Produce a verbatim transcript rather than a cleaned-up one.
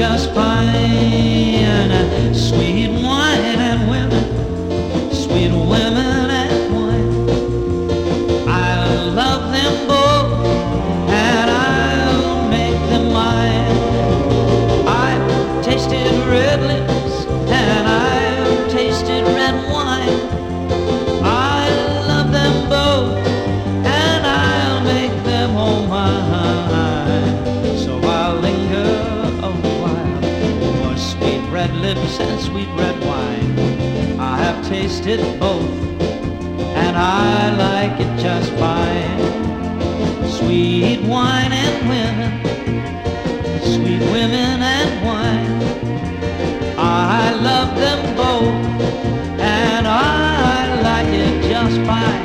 just fine. Sweet wine and women, sweet women and wine. I love them both and I'll make them mine. I've tasted red lips and I've tasted red wine. I love them both and I'll make them all mine. So I'll linger a while for sweet red lips and sweet red wine. I have tasted both and I like it just fine. Sweet wine and women, sweet women and wine. I love them both and I like it just fine.